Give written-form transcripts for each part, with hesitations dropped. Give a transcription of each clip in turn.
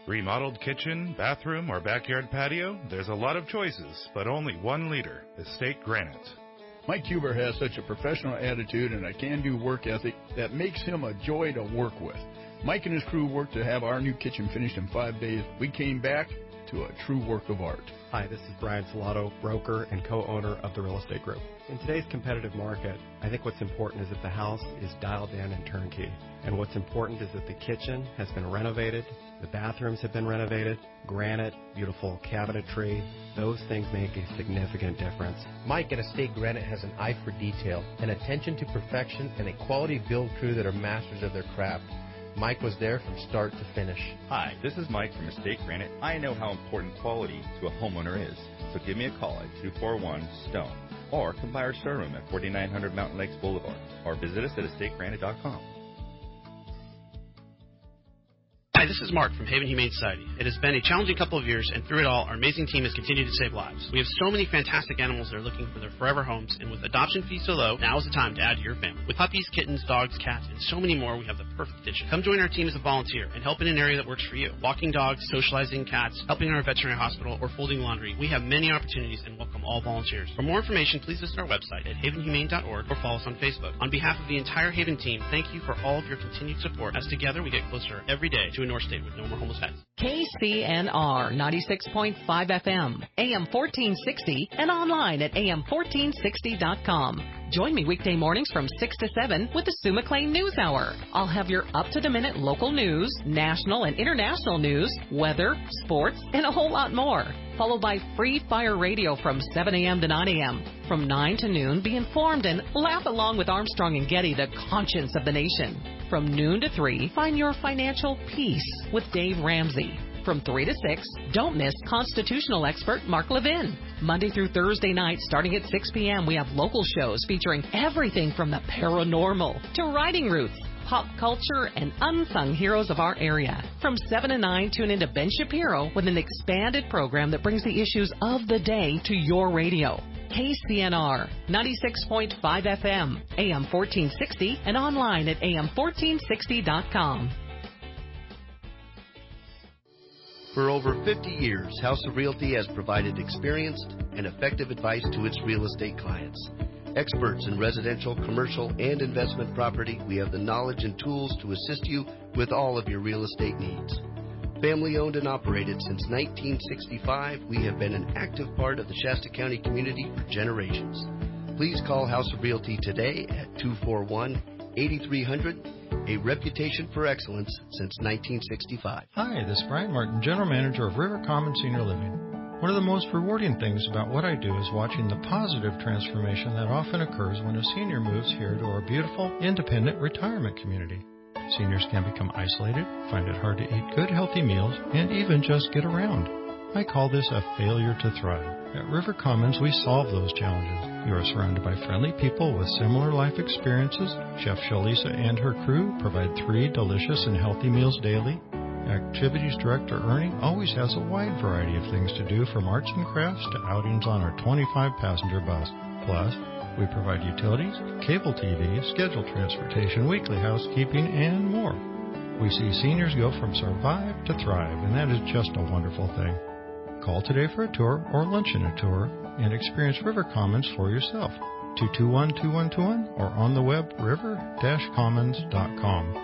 Remodeled kitchen, bathroom, or backyard patio? There's a lot of choices, but only one leader, Estate Granite. Mike Huber has such a professional attitude and a can-do work ethic that makes him a joy to work with. Mike and his crew worked to have our new kitchen finished in 5 days. We came back to a true work of art. Hi, this is Brian Salato, broker and co-owner of the Real Estate Group. In today's competitive market, I think what's important is that the house is dialed in and turnkey. And what's important is that the kitchen has been renovated, the bathrooms have been renovated, granite, beautiful cabinetry. Those things make a significant difference. Mike at Estate Granite has an eye for detail, an attention to perfection, and a quality build crew that are masters of their craft. Mike was there from start to finish. Hi, this is Mike from Estate Granite. I know how important quality to a homeowner is, so give me a call at 241-STONE or come by our showroom at 4900 Mountain Lakes Boulevard or visit us at estategranite.com. Hi, this is Mark from Haven Humane Society. It has been a challenging couple of years, and through it all, our amazing team has continued to save lives. We have so many fantastic animals that are looking for their forever homes, and with adoption fees so low, now is the time to add to your family. With puppies, kittens, dogs, cats, and so many more, we have the perfect addition. Come join our team as a volunteer and help in an area that works for you. Walking dogs, socializing cats, helping in our veterinary hospital, or folding laundry. We have many opportunities and welcome all volunteers. For more information, please visit our website at havenhumane.org or follow us on Facebook. On behalf of the entire Haven team, thank you for all of your continued support, as together we get closer every day to a North State with no more homeless pets. KCNR 96.5 FM, AM 1460, and online at am1460.com. Join me weekday mornings from 6 to 7 with the Sue McLean News Hour. I'll have your up-to-the-minute local news, national and international news, weather, sports, and a whole lot more. Followed by Free Fire Radio from 7 a.m. to 9 a.m. From 9 to noon, be informed and laugh along with Armstrong and Getty, the conscience of the nation. From noon to 3, find your financial peace with Dave Ramsey. From 3 to 6, don't miss constitutional expert Mark Levin. Monday through Thursday night, starting at 6 p.m., we have local shows featuring everything from the paranormal to riding routes, pop culture, and unsung heroes of our area. From 7 to 9, tune into Ben Shapiro with an expanded program that brings the issues of the day to your radio. KCNR 96.5 FM, AM 1460, and online at am1460.com. For over 50 years, House of Realty has provided experienced and effective advice to its real estate clients. Experts in residential, commercial, and investment property, we have the knowledge and tools to assist you with all of your real estate needs. Family owned and operated since 1965, we have been an active part of the Shasta County community for generations. Please call House of Realty today at 241-8300, a reputation for excellence since 1965. Hi, this is Brian Martin, General Manager of River Common Senior Living. One of the most rewarding things about what I do is watching the positive transformation that often occurs when a senior moves here to our beautiful, independent retirement community. Seniors can become isolated, find it hard to eat good, healthy meals, and even just get around. I call this a failure to thrive. At River Commons, we solve those challenges. You are surrounded by friendly people with similar life experiences. Chef Shalisa and her crew provide 3 delicious and healthy meals daily. Activities Director Ernie always has a wide variety of things to do, from arts and crafts to outings on our 25-passenger bus. Plus, we provide utilities, cable TV, scheduled transportation, weekly housekeeping, and more. We see seniors go from survive to thrive, and that is just a wonderful thing. Call today for a tour or lunch in a tour and experience River Commons for yourself. 221-2121 or on the web river-commons.com.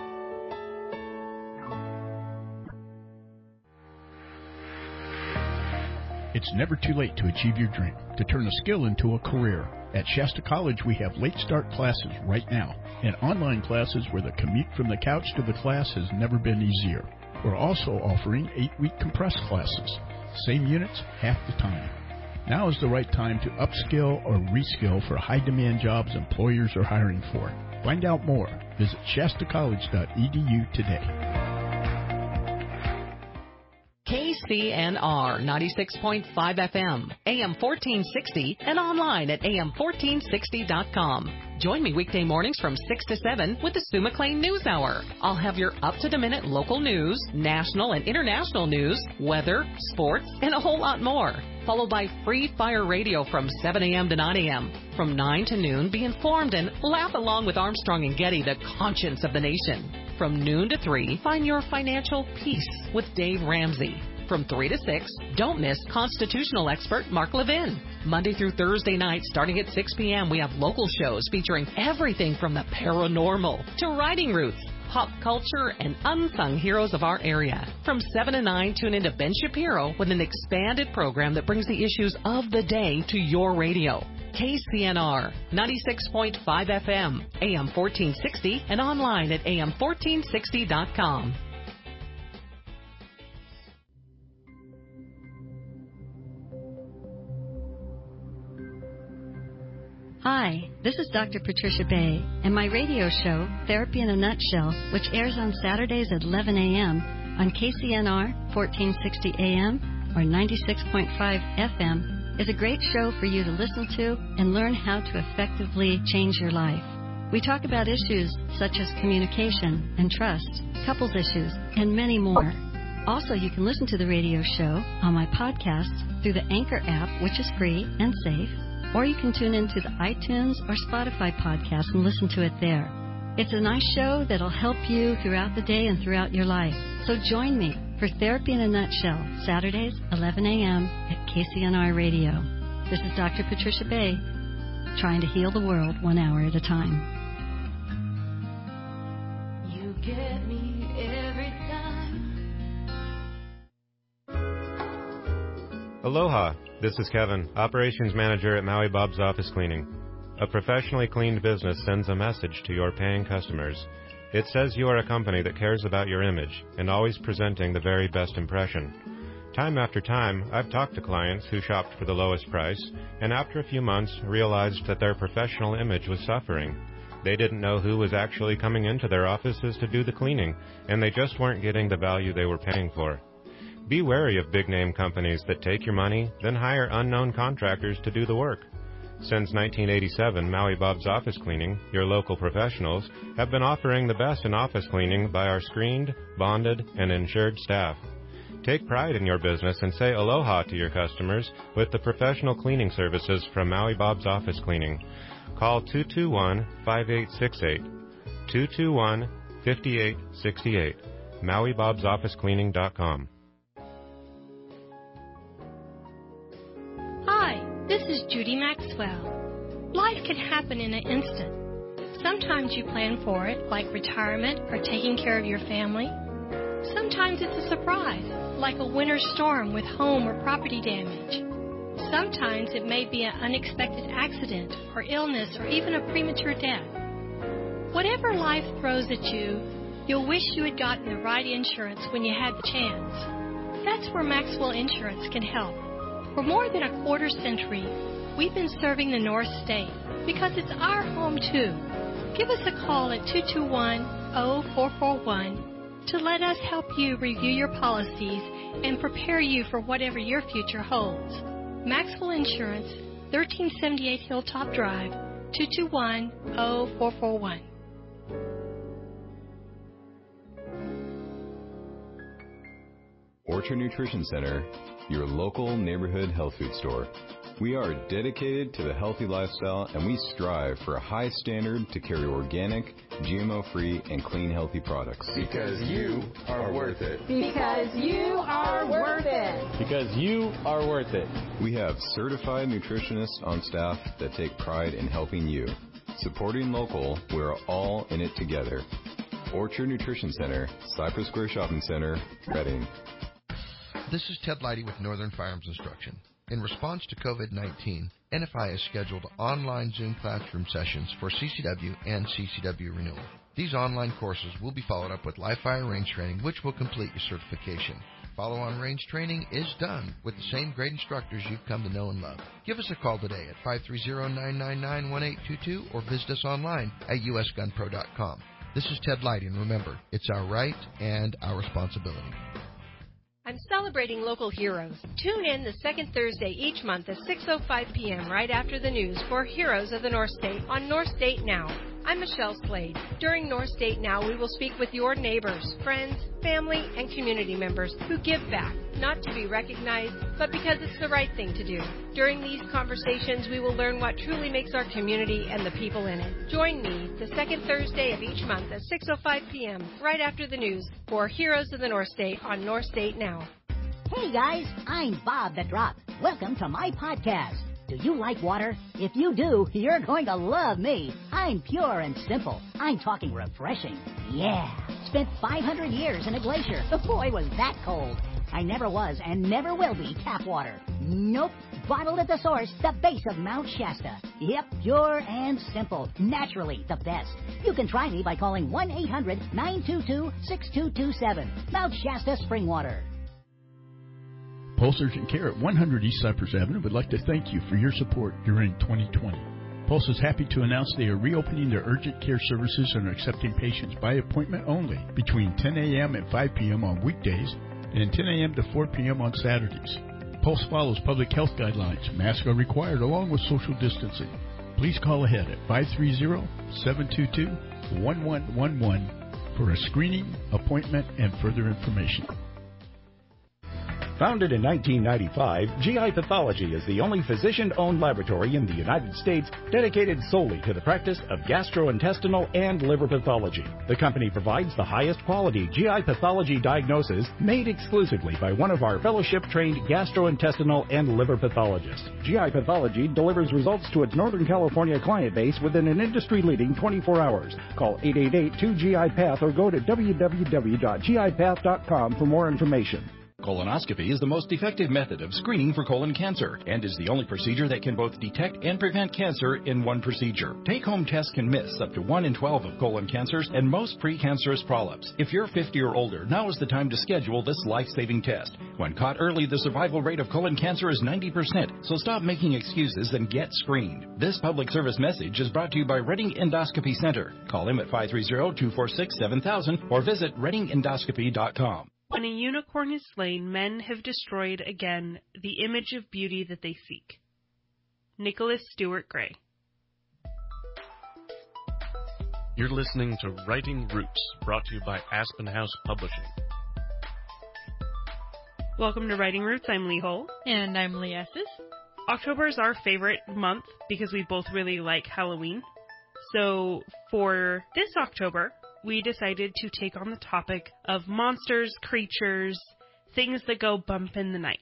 It's never too late to achieve your dream, to turn a skill into a career. At Shasta College, we have late start classes right now, and online classes where the commute from the couch to the class has never been easier. We're also offering 8-week compressed classes. Same units, half the time. Now is the right time to upskill or reskill for high-demand jobs employers are hiring for. Find out more. Visit shastacollege.edu today. KCNR 96.5 FM, AM 1460, and online at am1460.com. Join me weekday mornings from 6 to 7 with the Sue McLean News Hour. I'll have your up-to-the-minute local news, national and international news, weather, sports, and a whole lot more. Followed by Free Fire Radio from 7 a.m. to 9 a.m. From 9 to noon, be informed and laugh along with Armstrong and Getty, the conscience of the nation. From noon to 3, find your financial peace with Dave Ramsey. From 3 to 6, don't miss constitutional expert Mark Levin. Monday through Thursday nights, starting at 6 p.m., we have local shows featuring everything from the paranormal to writing roots, pop culture, and unsung heroes of our area. From 7 to 9, tune into Ben Shapiro with an expanded program that brings the issues of the day to your radio. KCNR, 96.5 FM, AM 1460, and online at am1460.com. Hi, this is Dr. Patricia Bay, and my radio show, Therapy in a Nutshell, which airs on Saturdays at 11 a.m. on KCNR 1460 AM or 96.5 FM, is a great show for you to listen to and learn how to effectively change your life. We talk about issues such as communication and trust, couples issues, and many more. Also, you can listen to the radio show on my podcast through the Anchor app, which is free and safe, or you can tune into the iTunes or Spotify podcast and listen to it there. It's a nice show that'll help you throughout the day and throughout your life. So join me for Therapy in a Nutshell, Saturdays, 11 a.m. at KCNR Radio. This is Dr. Patricia Bay, trying to heal the world 1 hour at a time. You get me every time. Aloha. This is Kevin, Operations Manager at Maui Bob's Office Cleaning. A professionally cleaned business sends a message to your paying customers. It says you are a company that cares about your image and always presenting the very best impression. Time after time, I've talked to clients who shopped for the lowest price and after a few months realized that their professional image was suffering. They didn't know who was actually coming into their offices to do the cleaning, and they just weren't getting the value they were paying for. Be wary of big-name companies that take your money, then hire unknown contractors to do the work. Since 1987, Maui Bob's Office Cleaning, your local professionals, have been offering the best in office cleaning by our screened, bonded, and insured staff. Take pride in your business and say aloha to your customers with the professional cleaning services from Maui Bob's Office Cleaning. Call 221-5868, 221-5868, MauiBob'sOfficeCleaning.com. Hi, this is Judy Maxwell. Life can happen in an instant. Sometimes you plan for it, like retirement or taking care of your family. Sometimes it's a surprise, like a winter storm with home or property damage. Sometimes it may be an unexpected accident or illness or even a premature death. Whatever life throws at you, you'll wish you had gotten the right insurance when you had the chance. That's where Maxwell Insurance can help. For more than a quarter century, we've been serving the North State because it's our home too. Give us a call at 221-0441 to let us help you review your policies and prepare you for whatever your future holds. Maxwell Insurance, 1378 Hilltop Drive, 221-0441. Orchard Nutrition Center, your local neighborhood health food store. We are dedicated to the healthy lifestyle, and we strive for a high standard to carry organic, GMO-free, and clean, healthy products. Because you are worth it. Because you are worth it. Because you are worth it. We have certified nutritionists on staff that take pride in helping you. Supporting local, we're all in it together. Orchard Nutrition Center, Cypress Square Shopping Center, Reading. This is Ted Leidy with Northern Firearms Instruction. In response to COVID-19, NFI has scheduled online Zoom classroom sessions for CCW and CCW renewal. These online courses will be followed up with live fire range training, which will complete your certification. Follow-on range training is done with the same great instructors you've come to know and love. Give us a call today at 530-999-1822 or visit us online at usgunpro.com. This is Ted Leidy, and remember, it's our right and our responsibility. I'm celebrating local heroes. Tune in the second Thursday each month at 6:05 p.m. right after the news for Heroes of the North State on North State Now. I'm Michelle Slade. During North State Now, we will speak with your neighbors, friends, family, and community members who give back, not to be recognized, but because it's the right thing to do. During these conversations, we will learn what truly makes our community and the people in it. Join me the second Thursday of each month at 6:05 p.m., right after the news, for Heroes of the North State on North State Now. Hey guys, I'm Bob the Drop. Welcome to my podcast. Do you like water? If you do, you're going to love me. I'm pure and simple. I'm talking refreshing. Yeah. Spent 500 years in a glacier. Boy, was that cold. I never was and never will be tap water. Nope. Bottled at the source, the base of Mount Shasta. Yep, pure and simple. Naturally the best. You can try me by calling 1-800-922-6227. Mount Shasta Spring Water. Pulse Urgent Care at 100 East Cypress Avenue would like to thank you for your support during 2020. Pulse is happy to announce they are reopening their urgent care services and are accepting patients by appointment only between 10 a.m. and 5 p.m. on weekdays and 10 a.m. to 4 p.m. on Saturdays. Pulse follows public health guidelines. Masks are required along with social distancing. Please call ahead at 530-722-1111 for a screening, appointment, and further information. Founded in 1995, GI Pathology is the only physician-owned laboratory in the United States dedicated solely to the practice of gastrointestinal and liver pathology. The company provides the highest quality GI pathology diagnosis made exclusively by one of our fellowship-trained gastrointestinal and liver pathologists. GI Pathology delivers results to its Northern California client base within an industry-leading 24 hours. Call 888-2GI-PATH or go to www.gipath.com for more information. Colonoscopy is the most effective method of screening for colon cancer and is the only procedure that can both detect and prevent cancer in one procedure. Take-home tests can miss up to 1 in 12 of colon cancers and most precancerous polyps. If you're 50 or older, now is the time to schedule this life-saving test. When caught early, the survival rate of colon cancer is 90%, so stop making excuses and get screened. This public service message is brought to you by Redding Endoscopy Center. Call them at 530-246-7000 or visit reddingendoscopy.com. When a unicorn is slain, men have destroyed again the image of beauty that they seek. Nicholas Stewart Gray. You're listening to Writing Roots, brought to you by Aspen House Publishing. Welcome to Writing Roots. I'm Lee Hull. And I'm Lee Estes. October is our favorite month because we both really like Halloween. So for this October, we decided to take on the topic of monsters, creatures, things that go bump in the night.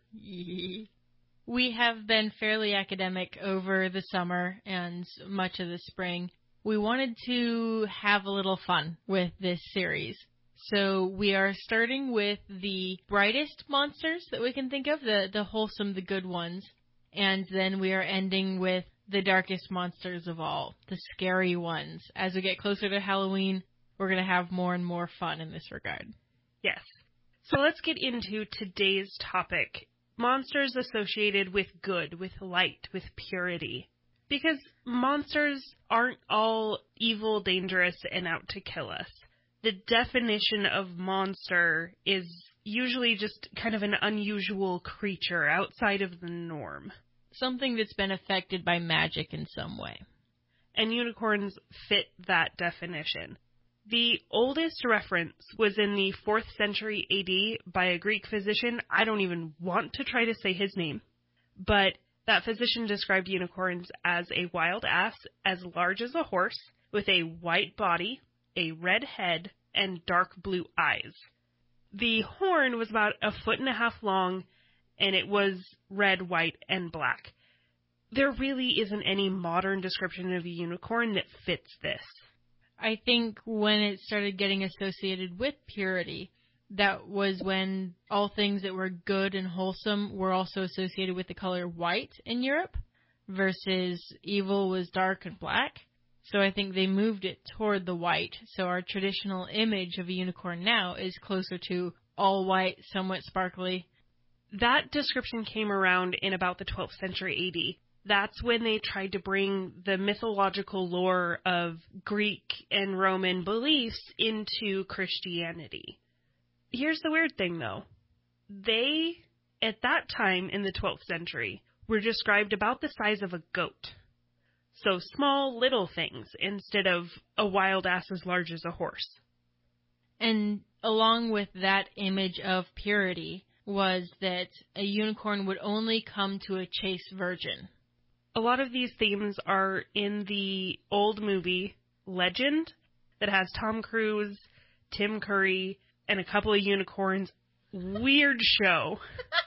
We have been fairly academic over the summer and much of the spring. We wanted to have a little fun with this series. So we are starting with the brightest monsters that we can think of, the wholesome, the good ones. And then we are ending with the darkest monsters of all, the scary ones. As we get closer to Halloween, we're going to have more and more fun in this regard. Yes. So let's get into today's topic. Monsters associated with good, with light, with purity. Because monsters aren't all evil, dangerous, and out to kill us. The definition of monster is usually just kind of an unusual creature outside of the norm. Something that's been affected by magic in some way. And unicorns fit that definition. The oldest reference was in the 4th century AD by a Greek physician. I don't even want to try to say his name. But that physician described unicorns as a wild ass as large as a horse with a white body, a red head, and dark blue eyes. The horn was about 1.5 feet long, and it was red, white, and black. There really isn't any modern description of a unicorn that fits this. I think when it started getting associated with purity, that was when all things that were good and wholesome were also associated with the color white in Europe, versus evil was dark and black. So I think they moved it toward the white. So our traditional image of a unicorn now is closer to all white, somewhat sparkly. That description came around in about the 12th century AD. That's when they tried to bring the mythological lore of Greek and Roman beliefs into Christianity. Here's the weird thing, though. They, at that time in the 12th century, were described about the size of a goat. So small, little things instead of a wild ass as large as a horse. And along with that image of purity was that a unicorn would only come to a chaste virgin. A lot of these themes are in the old movie Legend that has Tom Cruise, Tim Curry, and a couple of unicorns. Weird show.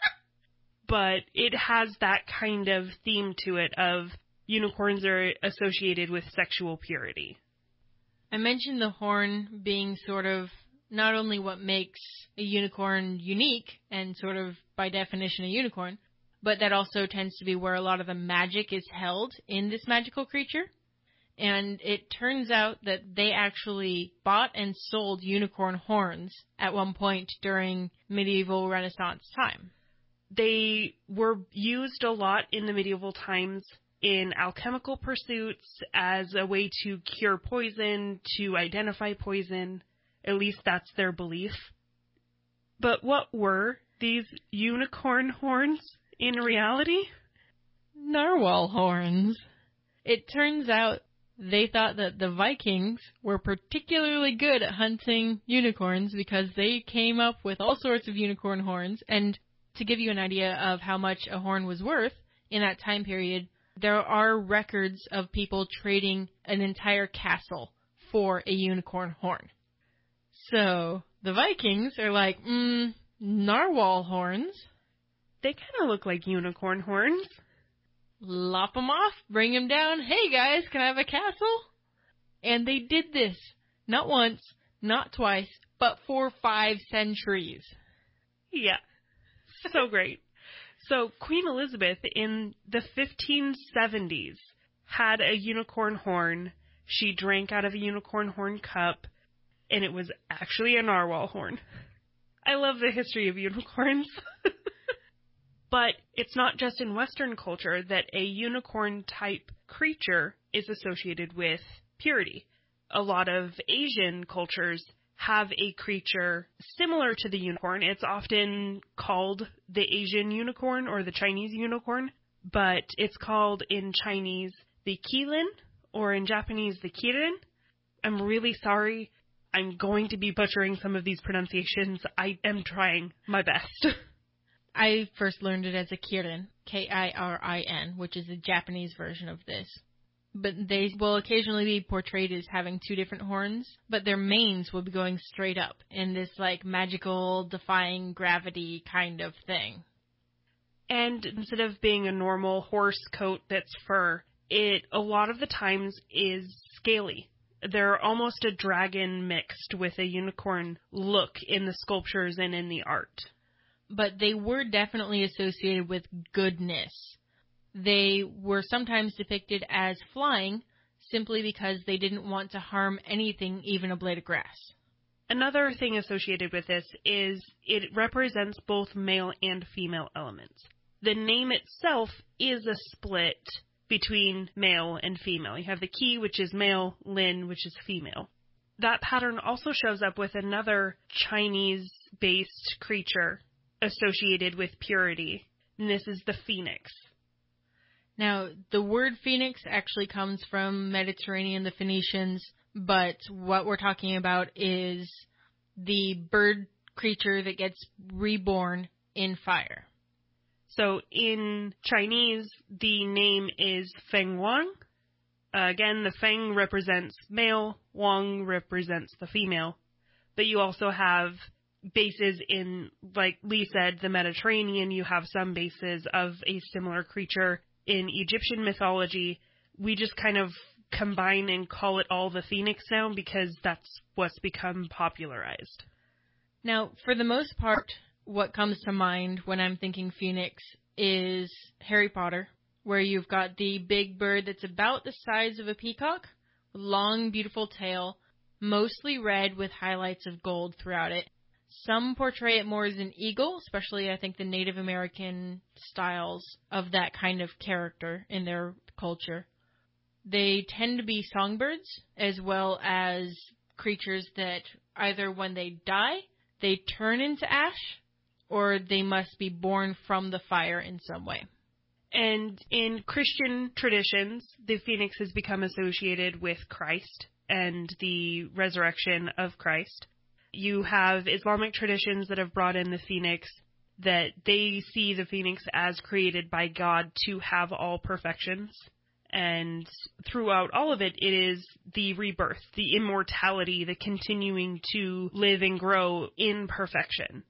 But it has that kind of theme to it of unicorns are associated with sexual purity. I mentioned the horn being sort of not only what makes a unicorn unique and sort of by definition a unicorn, but that also tends to be where a lot of the magic is held in this magical creature. And it turns out that they actually bought and sold unicorn horns at one point during medieval Renaissance time. They were used a lot in the medieval times in alchemical pursuits as a way to cure poison, to identify poison. At least that's their belief. But what were these unicorn horns in reality? Narwhal horns. It turns out they thought that the Vikings were particularly good at hunting unicorns because they came up with all sorts of unicorn horns. And to give you an idea of how much a horn was worth in that time period, there are records of people trading an entire castle for a unicorn horn. So the Vikings are like, narwhal horns. They kind of look like unicorn horns. Lop them off, bring them down. Hey guys, can I have a castle? And they did this not once, not twice, but for 5 centuries. Yeah, so great. So Queen Elizabeth in the 1570s had a unicorn horn. She drank out of a unicorn horn cup, and it was actually a narwhal horn. I love the history of unicorns. But it's not just in Western culture that a unicorn-type creature is associated with purity. A lot of Asian cultures have a creature similar to the unicorn. It's often called the Asian unicorn or the Chinese unicorn, but it's called in Chinese the qilin, or in Japanese the kirin. I'm really sorry. I'm going to be butchering some of these pronunciations. I am trying my best. I first learned it as a kirin, Kirin, which is the Japanese version of this. But they will occasionally be portrayed as having 2 different horns, but their manes will be going straight up in this like magical, defying gravity kind of thing. And instead of being a normal horse coat that's fur, it a lot of the times is scaly. They're almost a dragon mixed with a unicorn look in the sculptures and in the art. But they were definitely associated with goodness. They were sometimes depicted as flying simply because they didn't want to harm anything, even a blade of grass. Another thing associated with this is it represents both male and female elements. The name itself is a split between male and female. You have the Qi, which is male, Lin, which is female. That pattern also shows up with another Chinese-based creature associated with purity, and this is the phoenix. Now, the word phoenix actually comes from Mediterranean, the Phoenicians, but what we're talking about is the bird creature that gets reborn in fire. So in Chinese, the name is Feng Wang. Again, the Feng represents male, Wang represents the female, but you also have bases in, like Lee said, the Mediterranean. You have some bases of a similar creature in Egyptian mythology. We just kind of combine and call it all the phoenix now because that's what's become popularized. Now, for the most part, what comes to mind when I'm thinking phoenix is Harry Potter, where you've got the big bird that's about the size of a peacock, long, beautiful tail, mostly red with highlights of gold throughout it. Some portray it more as an eagle, especially I think the Native American styles of that kind of character in their culture. They tend to be songbirds as well as creatures that either when they die, they turn into ash, or they must be born from the fire in some way. And in Christian traditions, the phoenix has become associated with Christ and the resurrection of Christ. You have Islamic traditions that have brought in the phoenix, that they see the phoenix as created by God to have all perfections. And throughout all of it, it is the rebirth, the immortality, the continuing to live and grow in perfection.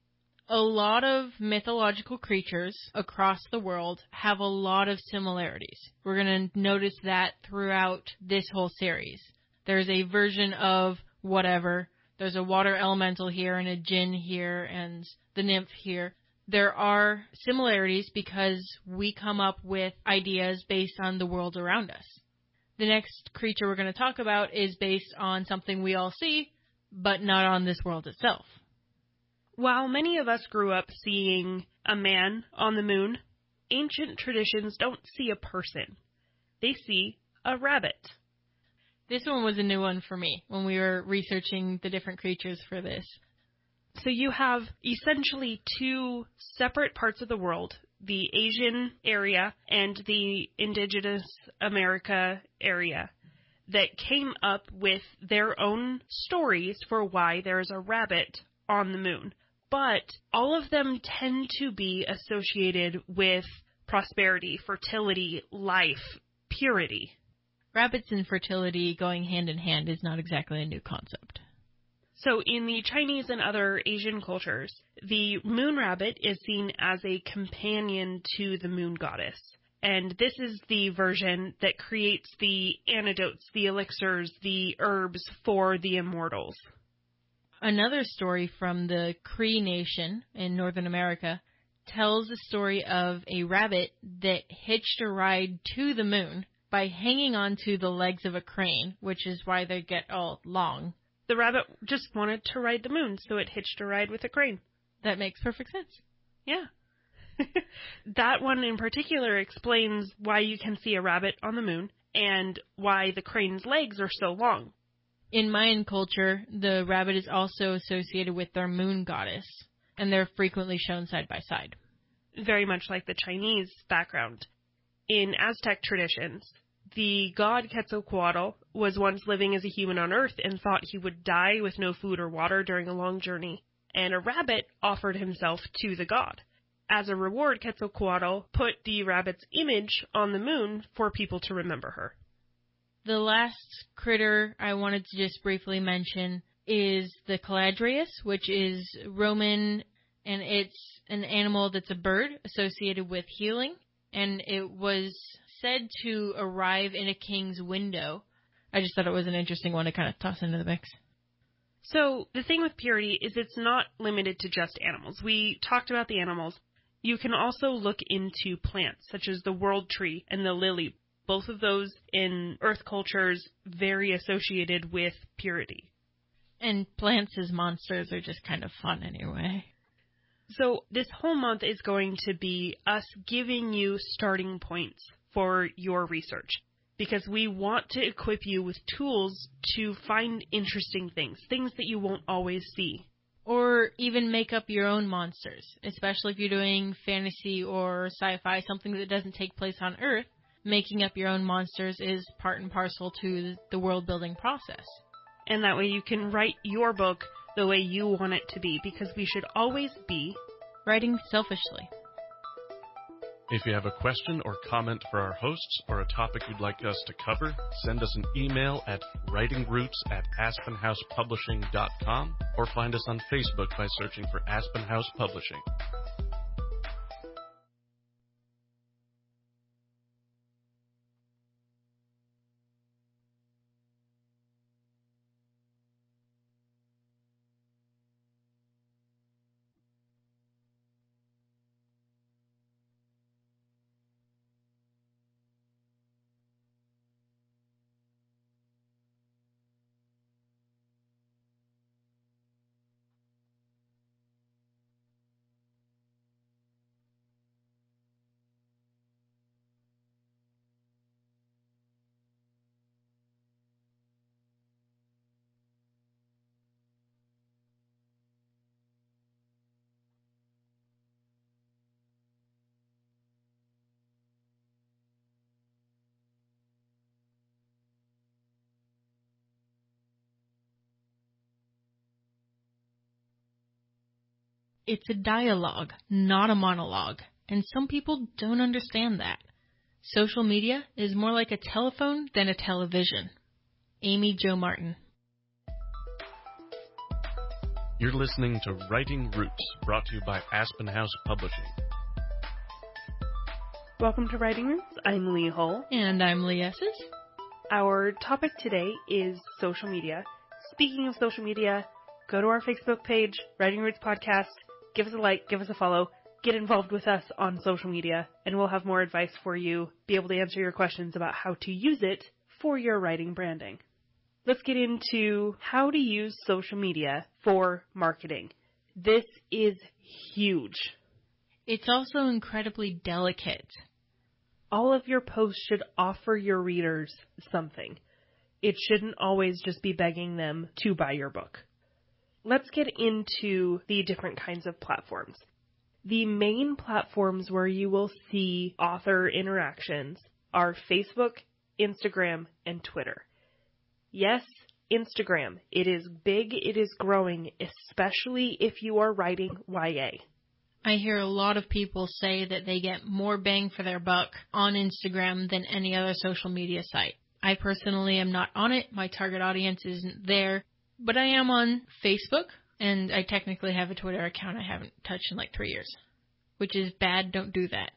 A lot of mythological creatures across the world have a lot of similarities. We're going to notice that throughout this whole series. There's a version of whatever. There's a water elemental here and a djinn here and the nymph here. There are similarities because we come up with ideas based on the world around us. The next creature we're going to talk about is based on something we all see, but not on this world itself. While many of us grew up seeing a man on the moon, ancient traditions don't see a person. They see a rabbit. This one was a new one for me when we were researching the different creatures for this. So you have essentially two separate parts of the world, the Asian area and the indigenous America area, that came up with their own stories for why there's a rabbit on the moon. But all of them tend to be associated with prosperity, fertility, life, purity. Rabbits and fertility going hand in hand is not exactly a new concept. So in the Chinese and other Asian cultures, the moon rabbit is seen as a companion to the moon goddess. And this is the version that creates the antidotes, the elixirs, the herbs for the immortals. Another story from the Cree Nation in Northern America tells the story of a rabbit that hitched a ride to the moon by hanging onto the legs of a crane, which is why they get all long. The rabbit just wanted to ride the moon, so it hitched a ride with a crane. That makes perfect sense. Yeah. That one in particular explains why you can see a rabbit on the moon and why the crane's legs are so long. In Mayan culture, the rabbit is also associated with their moon goddess, and they're frequently shown side by side. Very much like the Chinese background. In Aztec traditions, the god Quetzalcoatl was once living as a human on Earth and thought he would die with no food or water during a long journey, and a rabbit offered himself to the god. As a reward, Quetzalcoatl put the rabbit's image on the moon for people to remember her. The last critter I wanted to just briefly mention is the Caladrius, which is Roman, and it's an animal that's a bird associated with healing, and it was said to arrive in a king's window. I just thought it was an interesting one to kind of toss into the mix. So the thing with purity is it's not limited to just animals. We talked about the animals. You can also look into plants, such as the world tree and the lily. Both of those in earth cultures very associated with purity. And plants as monsters are just kind of fun anyway. So this whole month is going to be us giving you starting points for your research, because we want to equip you with tools to find interesting things that you won't always see. Or even make up your own monsters, especially if you're doing fantasy or sci-fi, something that doesn't take place on Earth. Making up your own monsters is part and parcel to the world-building process. And that way you can write your book the way you want it to be, because we should always be writing selfishly. If you have a question or comment for our hosts or a topic you'd like us to cover, send us an email at writingroots@aspenhousepublishing.com or find us on Facebook by searching for Aspen House Publishing. It's a dialogue, not a monologue, and some people don't understand that. Social media is more like a telephone than a television. Amy Jo Martin. You're listening to Writing Roots, brought to you by Aspen House Publishing. Welcome to Writing Roots. I'm Lee Hull. And I'm Lee Esses. Our topic today is social media. Speaking of social media, go to our Facebook page, Writing Roots Podcast, give us a like, give us a follow, get involved with us on social media, and we'll have more advice for you, be able to answer your questions about how to use it for your writing branding. Let's get into how to use social media for marketing. This is huge. It's also incredibly delicate. All of your posts should offer your readers something. It shouldn't always just be begging them to buy your book. Let's get into the different kinds of platforms. The main platforms where you will see author interactions are Facebook, Instagram, and Twitter. Yes, Instagram. It is big, it is growing, especially if you are writing YA. I hear a lot of people say that they get more bang for their buck on Instagram than any other social media site. I personally am not on it. My target audience isn't there. But I am on Facebook, and I technically have a Twitter account I haven't touched in like 3 years, which is bad. Don't do that.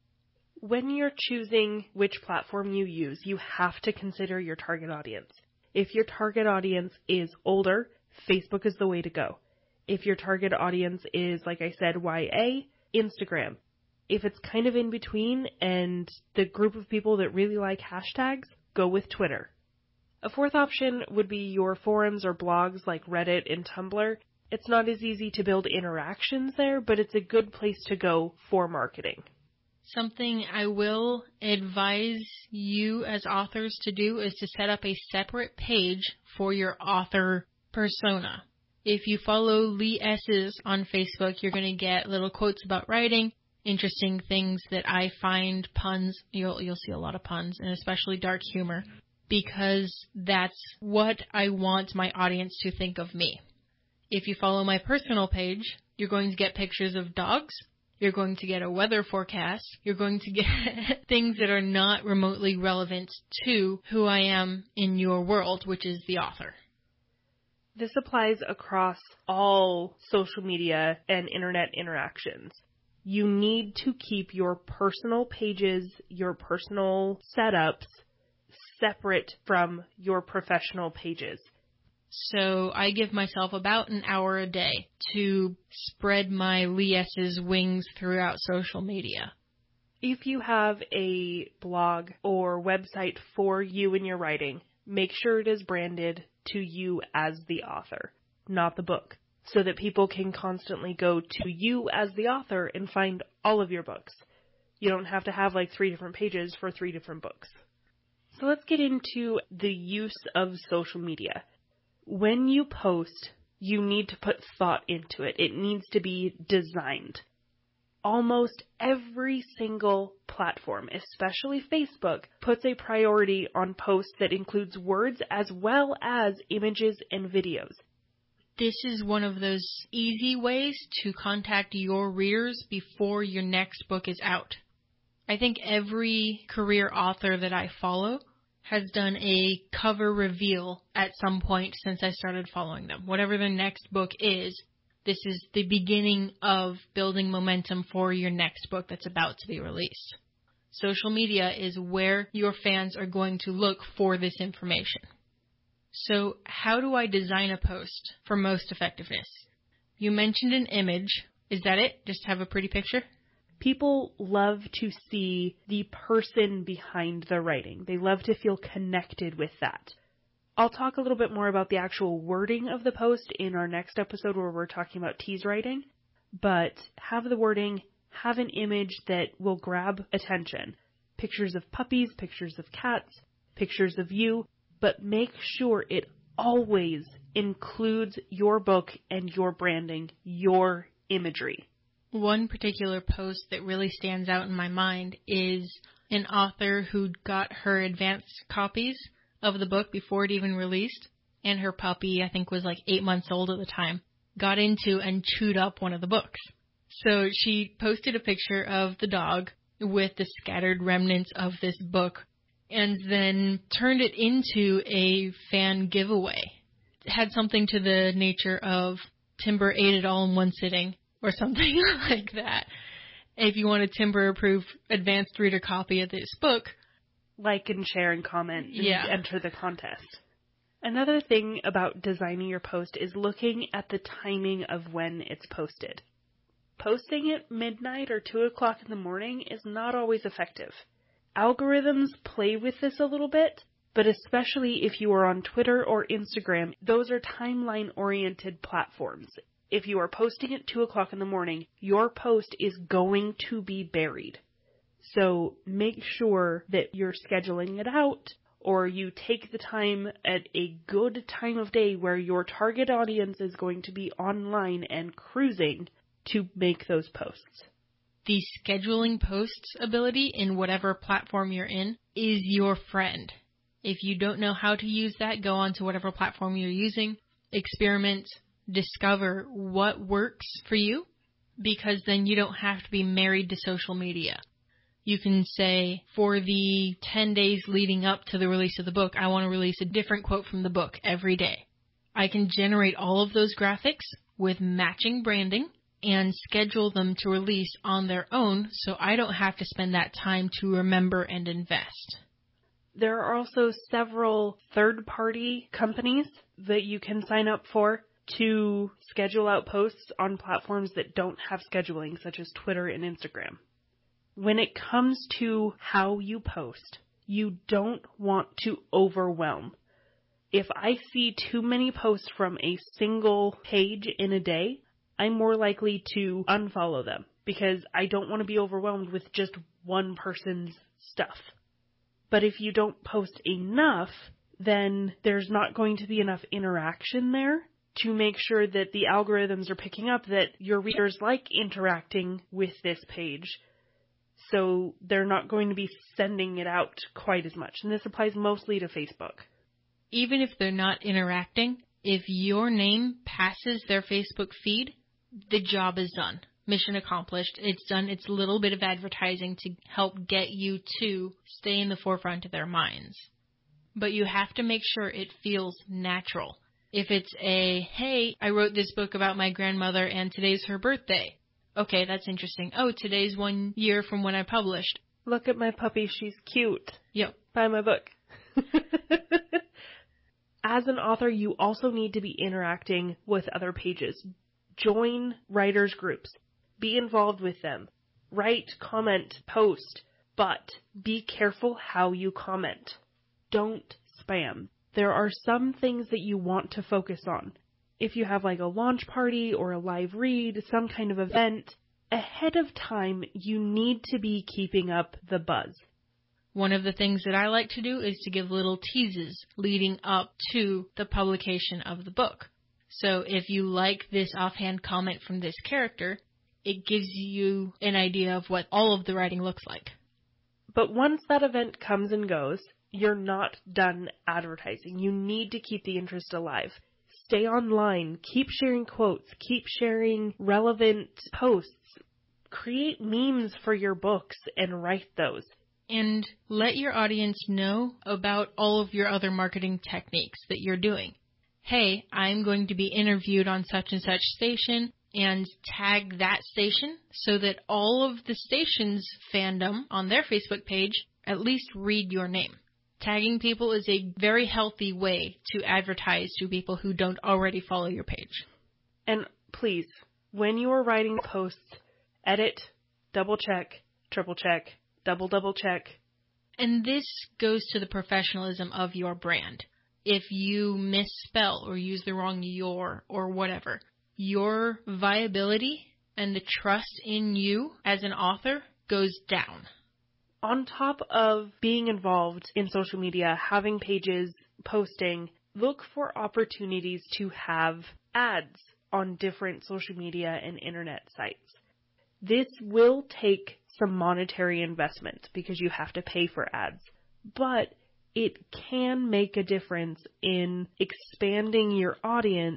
When you're choosing which platform you use, you have to consider your target audience. If your target audience is older, Facebook is the way to go. If your target audience is, like I said, YA, Instagram. If it's kind of in between and the group of people that really like hashtags, go with Twitter. A fourth option would be your forums or blogs like Reddit and Tumblr. It's not as easy to build interactions there, but it's a good place to go for marketing. Something I will advise you as authors to do is to set up a separate page for your author persona. If you follow Lee Esses on Facebook, you're going to get little quotes about writing, interesting things that I find, puns. You'll see a lot of puns, and especially dark humor, because that's what I want my audience to think of me. If you follow my personal page, you're going to get pictures of dogs. You're going to get a weather forecast. You're going to get things that are not remotely relevant to who I am in your world, which is the author. This applies across all social media and internet interactions. You need to keep your personal pages, your personal setups separate from your professional pages. So I give myself about an hour a day to spread my Lee Esses wings throughout social media. If you have a blog or website for you and your writing, make sure it is branded to you as the author, not the book, so that people can constantly go to you as the author and find all of your books. You don't have to have like 3 different pages for 3 different books. So let's get into the use of social media. When you post, you need to put thought into it. It needs to be designed. Almost every single platform, especially Facebook, puts a priority on posts that includes words as well as images and videos. This is one of those easy ways to contact your readers before your next book is out. I think every career author that I follow has done a cover reveal at some point since I started following them. Whatever their next book is, this is the beginning of building momentum for your next book that's about to be released. Social media is where your fans are going to look for this information. So how do I design a post for most effectiveness? You mentioned an image. Is that it? Just have a pretty picture? People love to see the person behind the writing. They love to feel connected with that. I'll talk a little bit more about the actual wording of the post in our next episode where we're talking about tease writing, but have the wording, have an image that will grab attention. Pictures of puppies, pictures of cats, pictures of you, but make sure it always includes your book and your branding, your imagery. One particular post that really stands out in my mind is an author who got her advanced copies of the book before it even released, and her puppy, I think, was like 8 months old at the time. got into and chewed up one of the books. So she posted a picture of the dog with the scattered remnants of this book and then turned it into a fan giveaway. It had something to the nature of Timber ate it all in one sitting or something like that. If you want a Timber-approved advanced reader copy of this book, like and share and comment and enter the contest. Another thing about designing your post is looking at the timing of when it's posted. Posting at midnight or 2 o'clock in the morning is not always effective. Algorithms play with this a little bit, but especially if you are on Twitter or Instagram, those are timeline-oriented platforms. If you are posting at 2 o'clock in the morning, your post is going to be buried. So make sure that you're scheduling it out, or you take the time at a good time of day where your target audience is going to be online and cruising to make those posts. The scheduling posts ability in whatever platform you're in is your friend. If you don't know how to use that, go on to whatever platform you're using, experiment, discover what works for you, because then you don't have to be married to social media. You can say, for the 10 days leading up to the release of the book, I want to release a different quote from the book every day. I can generate all of those graphics with matching branding and schedule them to release on their own, so I don't have to spend that time to remember and invest. There are also several third-party companies that you can sign up for to schedule out posts on platforms that don't have scheduling, such as Twitter and Instagram. When it comes to how you post, you don't want to overwhelm. If I see too many posts from a single page in a day, I'm more likely to unfollow them because I don't want to be overwhelmed with just one person's stuff. But if you don't post enough, then there's not going to be enough interaction there to make sure that the algorithms are picking up that your readers like interacting with this page. So they're not going to be sending it out quite as much. And this applies mostly to Facebook. Even if they're not interacting, if your name passes their Facebook feed, the job is done. Mission accomplished. It's done its little bit of advertising to help get you to stay in the forefront of their minds. But you have to make sure it feels natural. If it's hey, I wrote this book about my grandmother and today's her birthday. Okay, that's interesting. Oh, today's 1 year from when I published. Look at my puppy, she's cute. Yep. Buy my book. As an author, you also need to be interacting with other pages. Join writers' groups. Be involved with them. Write, comment, post, but be careful how you comment. Don't spam. There are some things that you want to focus on. If you have like a launch party or a live read, some kind of event, ahead of time, you need to be keeping up the buzz. One of the things that I like to do is to give little teases leading up to the publication of the book. So if you like this offhand comment from this character, it gives you an idea of what all of the writing looks like. But once that event comes and goes, you're not done advertising. You need to keep the interest alive. Stay online. Keep sharing quotes. Keep sharing relevant posts. Create memes for your books and write those. And let your audience know about all of your other marketing techniques that you're doing. Hey, I'm going to be interviewed on such and such station, and tag that station so that all of the station's fandom on their Facebook page at least read your name. Tagging people is a very healthy way to advertise to people who don't already follow your page. And please, when you are writing posts, edit, double check, triple check, double check. And this goes to the professionalism of your brand. If you misspell or use the wrong your or whatever, your viability and the trust in you as an author goes down. On top of being involved in social media, having pages, posting, look for opportunities to have ads on different social media and internet sites. This will take some monetary investment because you have to pay for ads, but it can make a difference in expanding your audience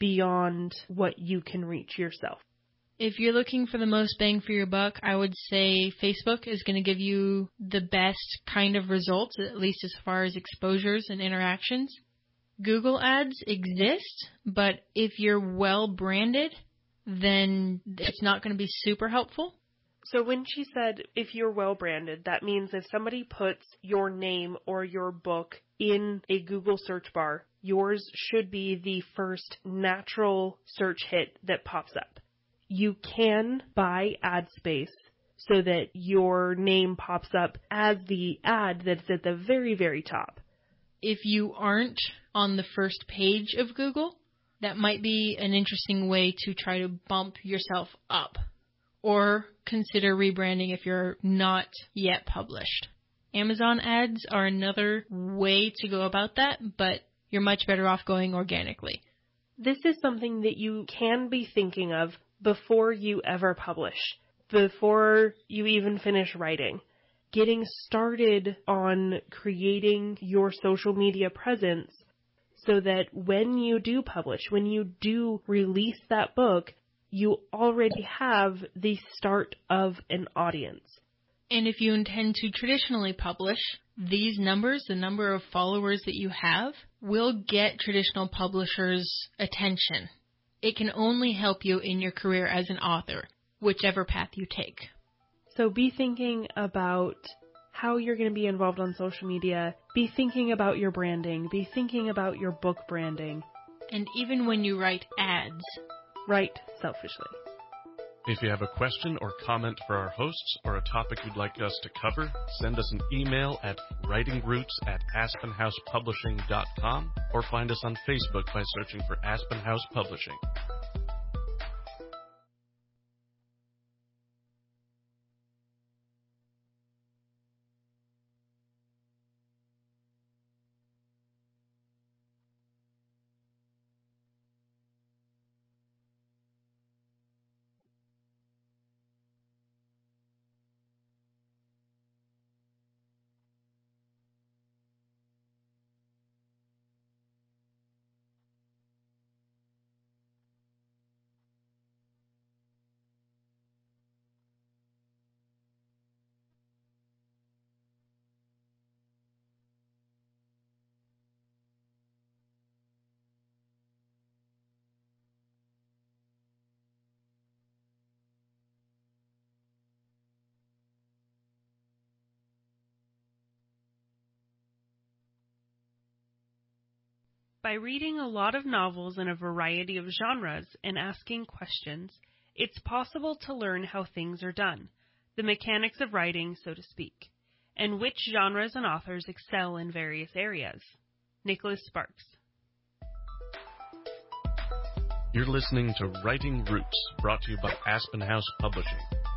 beyond what you can reach yourself. If you're looking for the most bang for your buck, I would say Facebook is going to give you the best kind of results, at least as far as exposures and interactions. Google ads exist, but if you're well branded, then it's not going to be super helpful. So when she said if you're well branded, that means if somebody puts your name or your book in a Google search bar, yours should be the first natural search hit that pops up. You can buy ad space so that your name pops up as the ad that's at the very, very top. If you aren't on the first page of Google, that might be an interesting way to try to bump yourself up. Or consider rebranding if you're not yet published. Amazon ads are another way to go about that, but you're much better off going organically. This is something that you can be thinking of before you ever publish, before you even finish writing. Getting started on creating your social media presence so that when you do publish, when you do release that book, you already have the start of an audience. And if you intend to traditionally publish, these numbers, the number of followers that you have, will get traditional publishers' attention. It can only help you in your career as an author, whichever path you take. So be thinking about how you're going to be involved on social media. Be thinking about your branding. Be thinking about your book branding. And even when you write ads, write selfishly. If you have a question or comment for our hosts or a topic you'd like us to cover, send us an email at writingroots@aspenhousepublishing.com or find us on Facebook by searching for Aspen House Publishing. By reading a lot of novels in a variety of genres and asking questions, it's possible to learn how things are done, the mechanics of writing, so to speak, and which genres and authors excel in various areas. Nicholas Sparks. You're listening to Writing Roots, brought to you by Aspen House Publishing.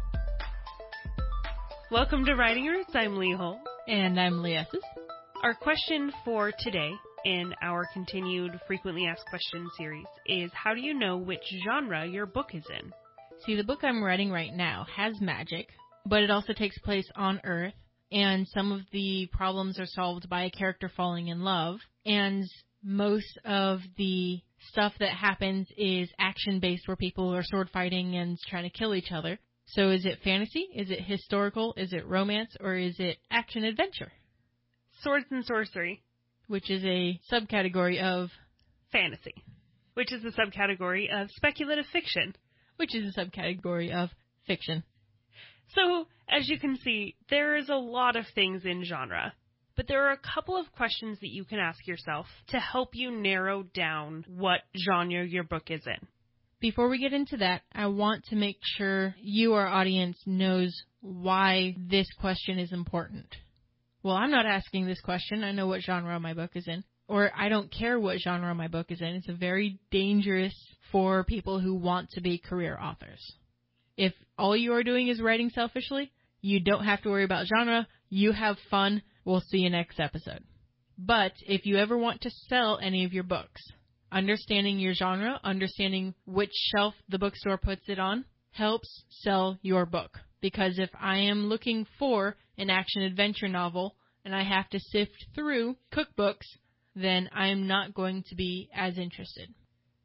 Welcome to Writing Roots. I'm Lee Hull. And I'm Lee Esses. Our question for today in our continued Frequently Asked Questions series is, how do you know which genre your book is in? See, the book I'm writing right now has magic, but it also takes place on Earth, and some of the problems are solved by a character falling in love, and most of the stuff that happens is action-based where people are sword fighting and trying to kill each other. So is it fantasy? Is it historical? Is it romance? Or is it action-adventure? Swords and sorcery. Which is a subcategory of fantasy, which is a subcategory of speculative fiction, which is a subcategory of fiction. So, as you can see, there is a lot of things in genre, but there are a couple of questions that you can ask yourself to help you narrow down what genre your book is in. Before we get into that, I want to make sure you, our audience, knows why this question is important. Well, I'm not asking this question. I know what genre my book is in. Or I don't care what genre my book is in. It's very dangerous for people who want to be career authors. If all you are doing is writing selfishly, you don't have to worry about genre. You have fun. We'll see you next episode. But if you ever want to sell any of your books, understanding your genre, understanding which shelf the bookstore puts it on, helps sell your book. Because if I am looking for an action-adventure novel and I have to sift through cookbooks, then I am not going to be as interested.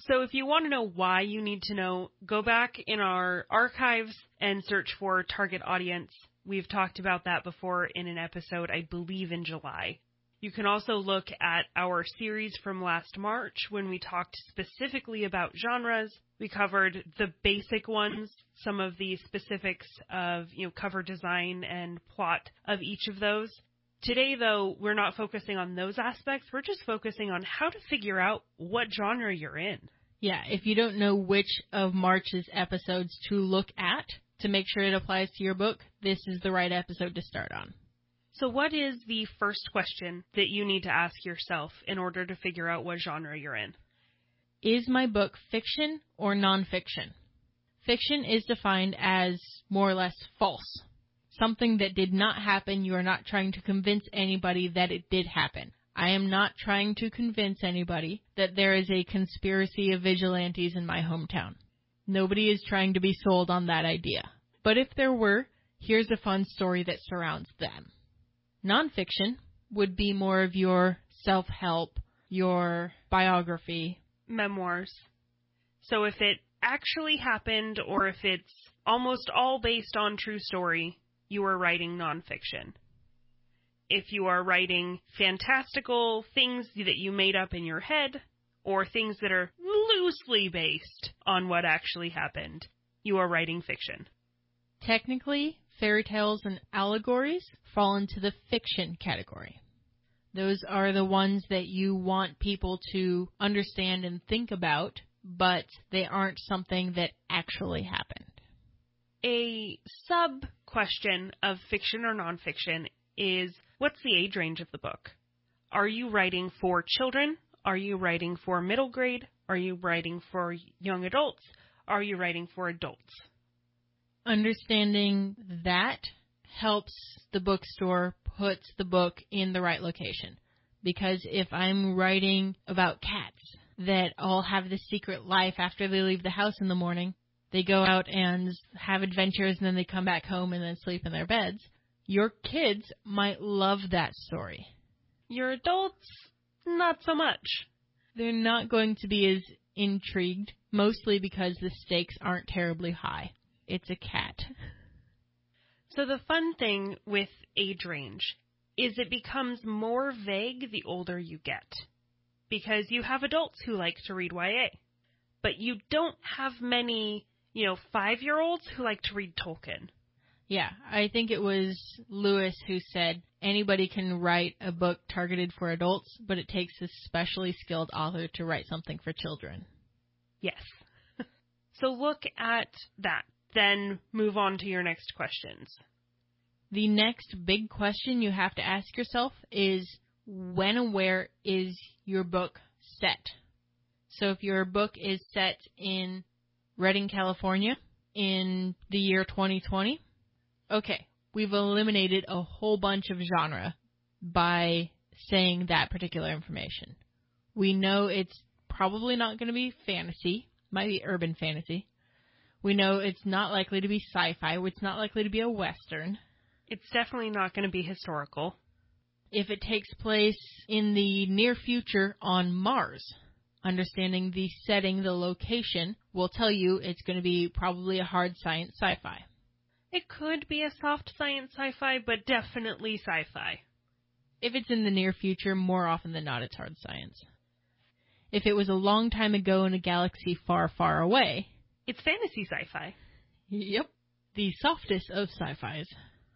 So if you want to know why you need to know, go back in our archives and search for target audience. We've talked about that before in an episode, I believe in July. You can also look at our series from last March when we talked specifically about genres. We covered the basic ones, some of the specifics of, cover design and plot of each of those. Today, though, we're not focusing on those aspects. We're just focusing on how to figure out what genre you're in. Yeah, if you don't know which of March's episodes to look at to make sure it applies to your book, this is the right episode to start on. So what is the first question that you need to ask yourself in order to figure out what genre you're in? Is my book fiction or nonfiction? Fiction is defined as more or less false. Something that did not happen. You are not trying to convince anybody that it did happen. I am not trying to convince anybody that there is a conspiracy of vigilantes in my hometown. Nobody is trying to be sold on that idea. But if there were, here's a fun story that surrounds them. Nonfiction would be more of your self-help, your biography. Memoirs. So if it actually happened or if it's almost all based on true story, you are writing nonfiction. If you are writing fantastical things that you made up in your head or things that are loosely based on what actually happened, you are writing fiction. Technically, fairy tales and allegories fall into the fiction category. Those are the ones that you want people to understand and think about, but they aren't something that actually happened. A sub-question of fiction or nonfiction is, what's the age range of the book? Are you writing for children? Are you writing for middle grade? Are you writing for young adults? Are you writing for adults? Understanding that helps the bookstore put the book in the right location. Because if I'm writing about cats that all have this secret life after they leave the house in the morning, they go out and have adventures and then they come back home and then sleep in their beds, your kids might love that story. Your adults, not so much. They're not going to be as intrigued, mostly because the stakes aren't terribly high. It's a cat. So the fun thing with age range is it becomes more vague the older you get. Because you have adults who like to read YA. But you don't have many, 5-year-olds who like to read Tolkien. Yeah, I think it was Lewis who said anybody can write a book targeted for adults, but it takes a specially skilled author to write something for children. Yes. So look at that. Then move on to your next questions. The next big question you have to ask yourself is, when and where is your book set? So if your book is set in Redding, California in the year 2020, okay, we've eliminated a whole bunch of genre by saying that particular information. We know it's probably not going to be fantasy, might be urban fantasy. We know it's not likely to be sci-fi, it's not likely to be a Western. It's definitely not going to be historical. If it takes place in the near future on Mars, understanding the setting, the location, will tell you it's going to be probably a hard science sci-fi. It could be a soft science sci-fi, but definitely sci-fi. If it's in the near future, more often than not, it's hard science. If it was a long time ago in a galaxy far, far away, it's fantasy sci-fi. Yep. The softest of sci-fis.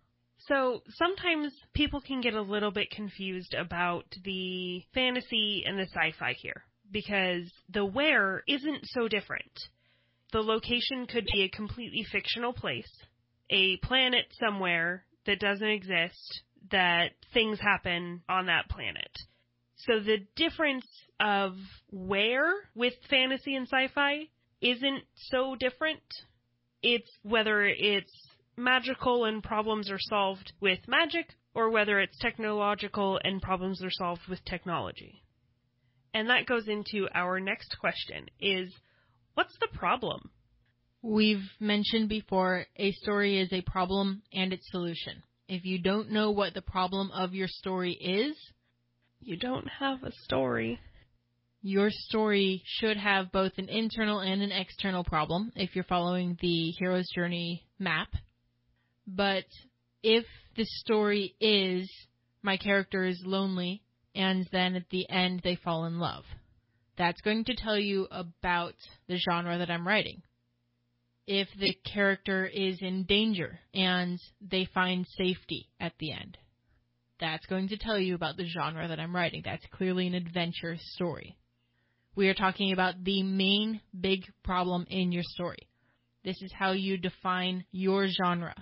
So sometimes people can get a little bit confused about the fantasy and the sci-fi here, because the where isn't so different. The location could be a completely fictional place, a planet somewhere that doesn't exist, that things happen on that planet. So the difference of where with fantasy and sci-fi isn't so different. It's whether it's magical and problems are solved with magic, or whether it's technological and problems are solved with technology. And that goes into our next question is, what's the problem? We've mentioned before, a story is a problem and its solution. If you don't know what the problem of your story is, you don't have a story. Your story should have both an internal and an external problem if you're following the hero's journey map. But if the story is my character is lonely and then at the end they fall in love, that's going to tell you about the genre that I'm writing. If the character is in danger and they find safety at the end, that's going to tell you about the genre that I'm writing. That's clearly an adventure story. We are talking about the main big problem in your story. This is how you define your genre.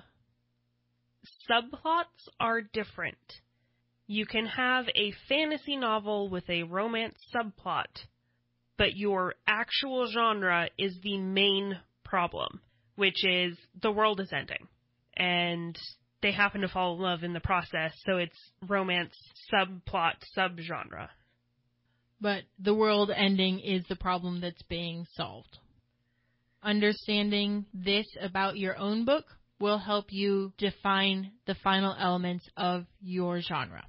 Subplots are different. You can have a fantasy novel with a romance subplot, but your actual genre is the main problem, which is the world is ending, and they happen to fall in love in the process, so it's romance subplot subgenre. But the world ending is the problem that's being solved. Understanding this about your own book will help you define the final elements of your genre.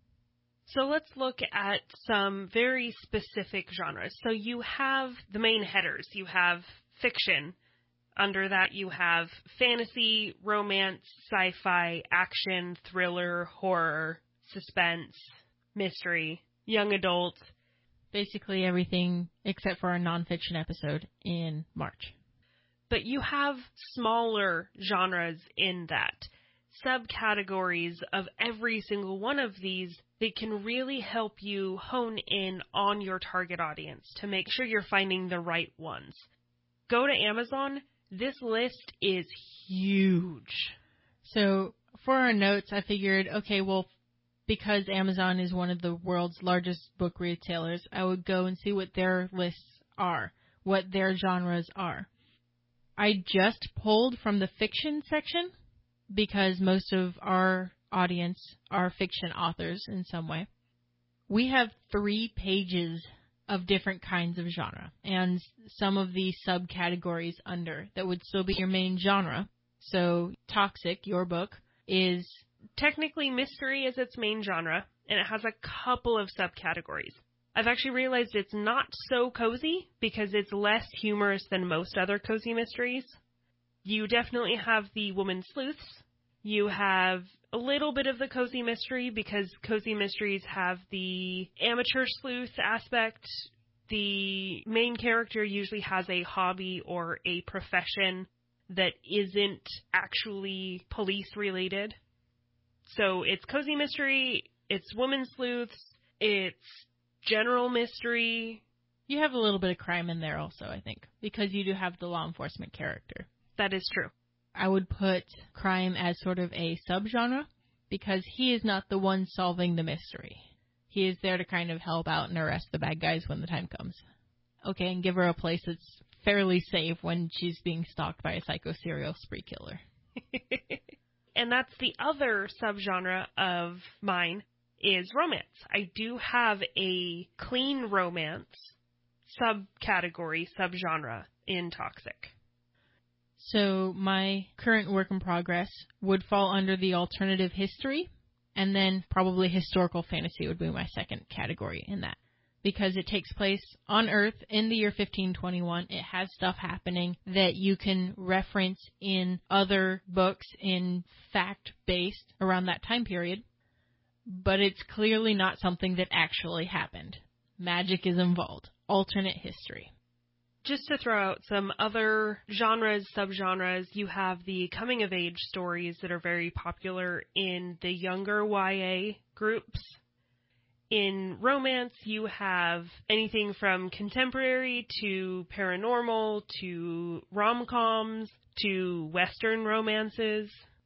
So let's look at some very specific genres. So you have the main headers. You have fiction. Under that you have fantasy, romance, sci-fi, action, thriller, horror, suspense, mystery, young adult. Basically everything except for our nonfiction episode in March. But you have smaller genres in that. Subcategories of every single one of these that can really help you hone in on your target audience to make sure you're finding the right ones. Go to Amazon. This list is huge. So for our notes, I figured, okay, well, because Amazon is one of the world's largest book retailers, I would go and see what their lists are, what their genres are. I just pulled from the fiction section because most of our audience are fiction authors in some way. We have 3 pages of different kinds of genre and some of the subcategories under that would still be your main genre. So Toxic, your book, is technically mystery is its main genre, and it has a couple of subcategories. I've actually realized it's not so cozy because it's less humorous than most other cozy mysteries. You definitely have the woman sleuths. You have a little bit of the cozy mystery because cozy mysteries have the amateur sleuth aspect. The main character usually has a hobby or a profession that isn't actually police related. So it's cozy mystery, it's woman sleuths, it's general mystery. You have a little bit of crime in there also, I think, because you do have the law enforcement character. That is true. I would put crime as sort of a subgenre because he is not the one solving the mystery. He is there to kind of help out and arrest the bad guys when the time comes. Okay, and give her a place that's fairly safe when she's being stalked by a psycho serial spree killer. And that's the other subgenre of mine is romance. I do have a clean romance subcategory, subgenre in Toxic. So my current work in progress would fall under the alternative history, and then probably historical fantasy would be my second category in that. Because it takes place on Earth in the year 1521. It has stuff happening that you can reference in other books in fact-based around that time period. But it's clearly not something that actually happened. Magic is involved. Alternate history. Just to throw out some other genres, subgenres, you have the coming-of-age stories that are very popular in the younger YA groups. In romance, you have anything from contemporary to paranormal to rom-coms to Western romances.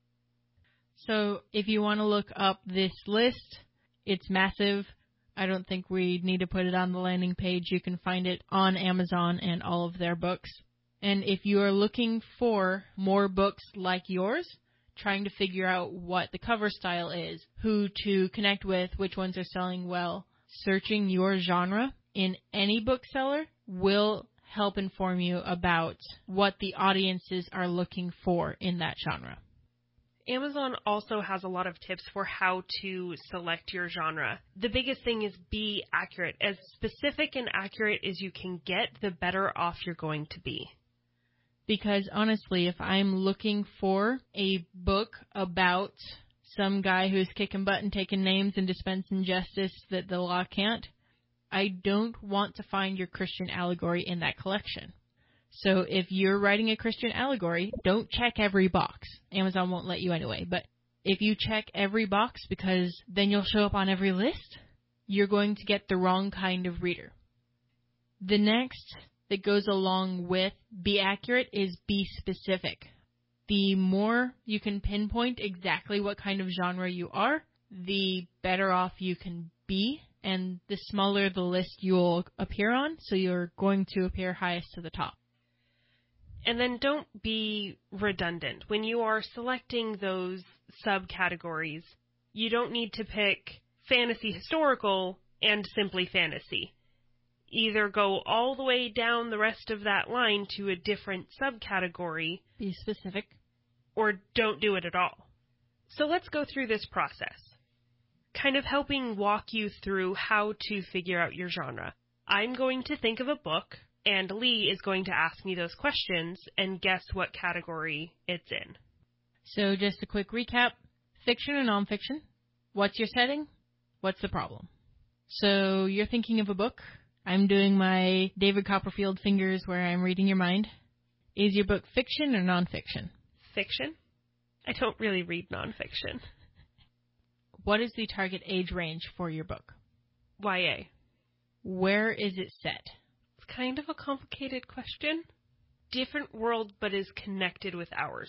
So if you want to look up this list, it's massive. I don't think we need to put it on the landing page. You can find it on Amazon and all of their books. And if you are looking for more books like yours, trying to figure out what the cover style is, who to connect with, which ones are selling well, searching your genre in any bookseller will help inform you about what the audiences are looking for in that genre. Amazon also has a lot of tips for how to select your genre. The biggest thing is be accurate. As specific and accurate as you can get, the better off you're going to be. Because honestly, if I'm looking for a book about some guy who's kicking butt and taking names and dispensing justice that the law can't, I don't want to find your Christian allegory in that collection. So if you're writing a Christian allegory, don't check every box. Amazon won't let you anyway. But if you check every box, because then you'll show up on every list, you're going to get the wrong kind of reader. The next that goes along with be accurate is be specific. The more you can pinpoint exactly what kind of genre you are, the better off you can be, and the smaller the list you'll appear on, so you're going to appear highest to the top. And then don't be redundant. When you are selecting those subcategories, you don't need to pick fantasy historical and simply fantasy. Either go all the way down the rest of that line to a different subcategory. Be specific. Or don't do it at all. So let's go through this process, kind of helping walk you through how to figure out your genre. I'm going to think of a book, and Lee is going to ask me those questions and guess what category it's in. So just a quick recap. Fiction or nonfiction? What's your setting? What's the problem? So you're thinking of a book. I'm doing my David Copperfield fingers where I'm reading your mind. Is your book fiction or nonfiction? Fiction. I don't really read nonfiction. What is the target age range for your book? YA. Where is it set? It's kind of a complicated question. Different world, but is connected with ours.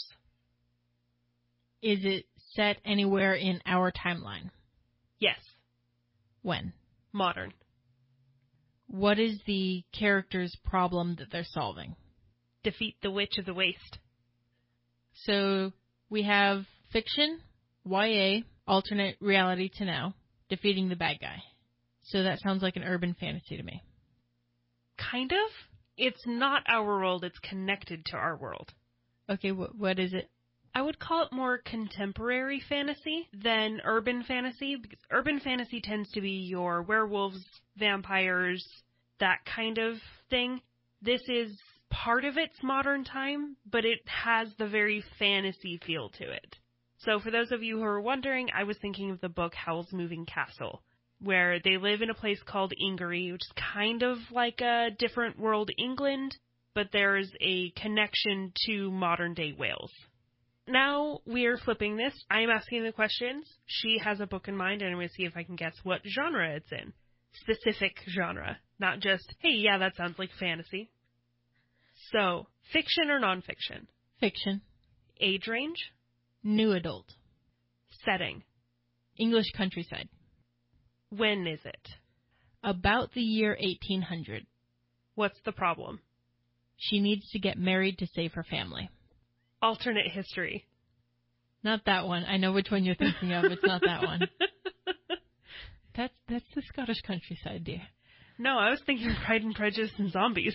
Is it set anywhere in our timeline? Yes. When? Modern. What is the character's problem that they're solving? Defeat the Witch of the Waste. So we have fiction, YA, alternate reality to now, defeating the bad guy. So that sounds like an urban fantasy to me. Kind of. It's not our world, it's connected to our world. Okay, what is it? I would call it more contemporary fantasy than urban fantasy, because urban fantasy tends to be your werewolves, vampires, that kind of thing. This is part of its modern time, but it has the very fantasy feel to it. So for those of you who are wondering, I was thinking of the book Howl's Moving Castle, where they live in a place called Ingery, which is kind of like a different world England, but there's a connection to modern-day Wales. Now we're flipping this. I'm asking the questions. She has a book in mind, and I'm going to see if I can guess what genre it's in. Specific genre, not just, hey, yeah, that sounds like fantasy. So, fiction or nonfiction? Fiction. Age range? New adult. Setting? English countryside. When is it? About the year 1800. What's the problem? She needs to get married to save her family. Alternate history. Not that one. I know which one you're thinking of. It's not that one. That's the Scottish countryside, dear. No, I was thinking Pride and Prejudice and zombies.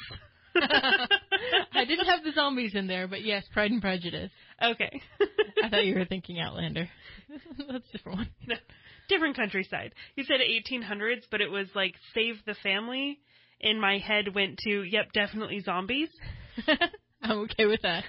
I didn't have the zombies in there, but yes, Pride and Prejudice. Okay. I thought you were thinking Outlander. That's a different one. No, different countryside. You said 1800s, but it was like Save the Family. In my head went to, yep, definitely zombies. I'm okay with that.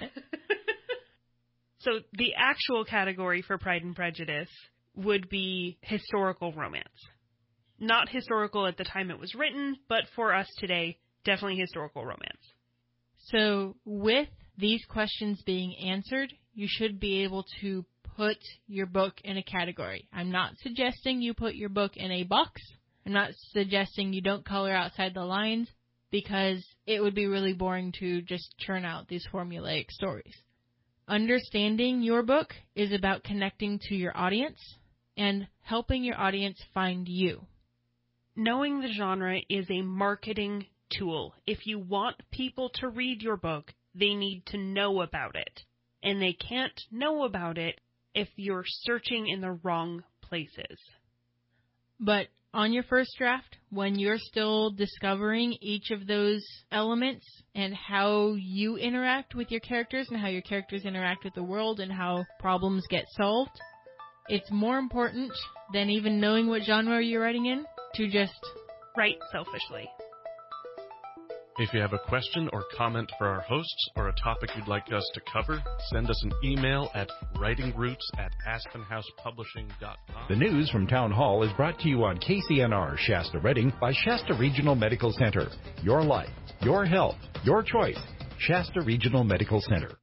So the actual category for Pride and Prejudice would be historical romance. Not historical at the time it was written, but for us today, definitely historical romance. So with these questions being answered, you should be able to put your book in a category. I'm not suggesting you put your book in a box. I'm not suggesting you don't color outside the lines, because it would be really boring to just churn out these formulaic stories. Understanding your book is about connecting to your audience and helping your audience find you. Knowing the genre is a marketing tool. If you want people to read your book, they need to know about it. And they can't know about it if you're searching in the wrong places. But on your first draft, when you're still discovering each of those elements and how you interact with your characters and how your characters interact with the world and how problems get solved, it's more important than even knowing what genre you're writing in to just write selfishly. If you have a question or comment for our hosts or a topic you'd like us to cover, send us an email at writingroots@aspenhousepublishing.com. The news from Town Hall is brought to you on KCNR Shasta Redding by Shasta Regional Medical Center. Your life, your health, your choice. Shasta Regional Medical Center.